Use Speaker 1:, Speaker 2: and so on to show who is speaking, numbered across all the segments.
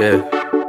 Speaker 1: Yeah.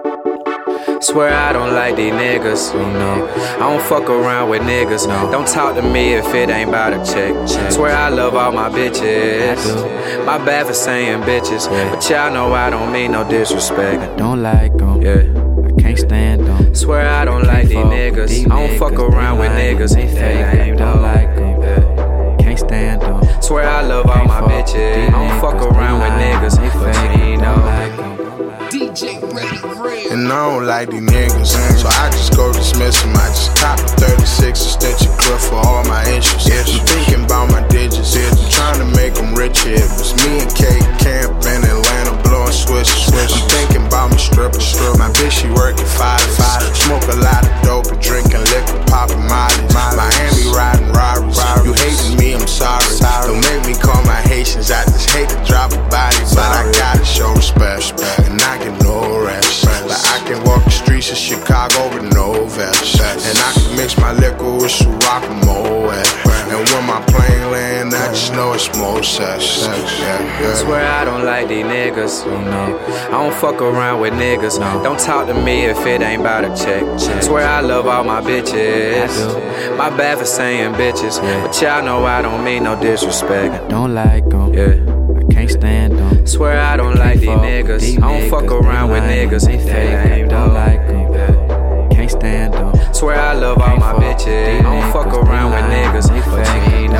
Speaker 1: Swear I don't like these niggas, no. I don't fuck around with niggas, no. Don't talk to me if it ain't about a check. Swear I love all my bitches. My bad for saying bitches, but y'all know I don't mean no disrespect.
Speaker 2: I don't like them,
Speaker 1: yeah.
Speaker 2: I can't stand them.
Speaker 1: Swear I don't like these niggas. I don't fuck around with niggas.
Speaker 2: I don't like them, can't stand them.
Speaker 1: Swear I love all my bitches. I don't fuck around with niggas, but you know.
Speaker 3: DJ and I don't like these niggas, so I just go dismiss them. I just cop a 36 instead of clip for all my interests. I'm thinking about my digits, I'm trying to make them rich here. It's me and Kate Camp in Atlanta blowing swishes. I'm thinking about my stripper. My bitch, she working 5 to 5. Smoke a lot of dope and drinking liquor, popping Molly. Miami riding Rarries. You hating me, I'm sorry. Don't make me call my Haitians. I just hate to drop a body, but I gotta show respect, and I get no rest. But I can walk the streets of Chicago with no vest, and I can mix my liquor with Ciroc and Moet. And when my plane land, I just know it's more sex.
Speaker 1: Swear I don't like these niggas, no. I don't fuck around with niggas, no. Don't talk to me if it ain't about a check. Swear I love all my bitches. My bad for saying bitches, but y'all know I don't mean no disrespect.
Speaker 2: I don't like them,
Speaker 1: yeah.
Speaker 2: I can't stand them.
Speaker 1: Swear I don't like these niggas. I don't fuck around with niggas.
Speaker 2: I don't like them, can't stand them.
Speaker 1: Swear I love all my bitches. I don't fuck around with niggas, but you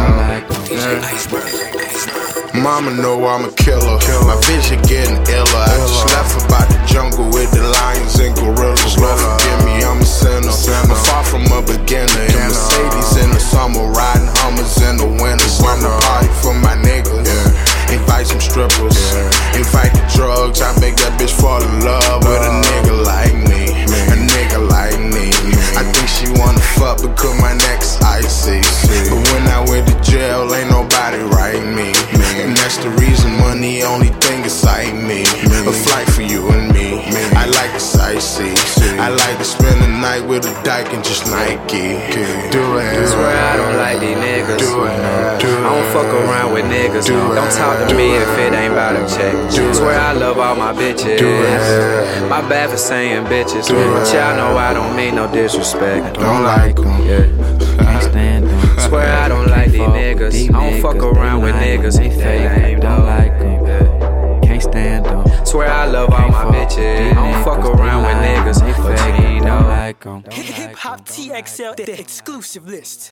Speaker 1: know.
Speaker 3: Mama know I'm a killer. My vision getting iller. I just left about the jungle with the lions and gorillas. Lord forgive me, I'm a sinner. I'm far from a beginner. In Mercedes in the summer, riding Hummers in the winter. I'm the party for my niggas. Invite some strippers. Invite the drugs. I make that bitch fall in love with a nigga like me. A nigga like me. I think she wanna fuck because my neck's icy. But when I went to jail, ain't nobody write me. And that's the reason money only thing excite me. A flight for you and me. I like to sightsee. I like to spend the night with a dyke and just Nike. Do it.
Speaker 1: Swear I don't like these niggas. I don't fuck around with niggas. Don't talk to me if it ain't about a check. Swear I love all my bitches. My bad for saying bitches, but y'all know I don't mean no disrespect.
Speaker 3: I don't like them.
Speaker 1: Yeah.
Speaker 2: Can't stand them.
Speaker 1: Swear I don't like these niggas. I don't fuck around with niggas.
Speaker 2: I don't like them, can't stand them.
Speaker 1: Swear I love all my bitches. I don't fuck around with niggas, but you know.
Speaker 2: Don't like them.
Speaker 4: Hip Hop TXL, the exclusive list.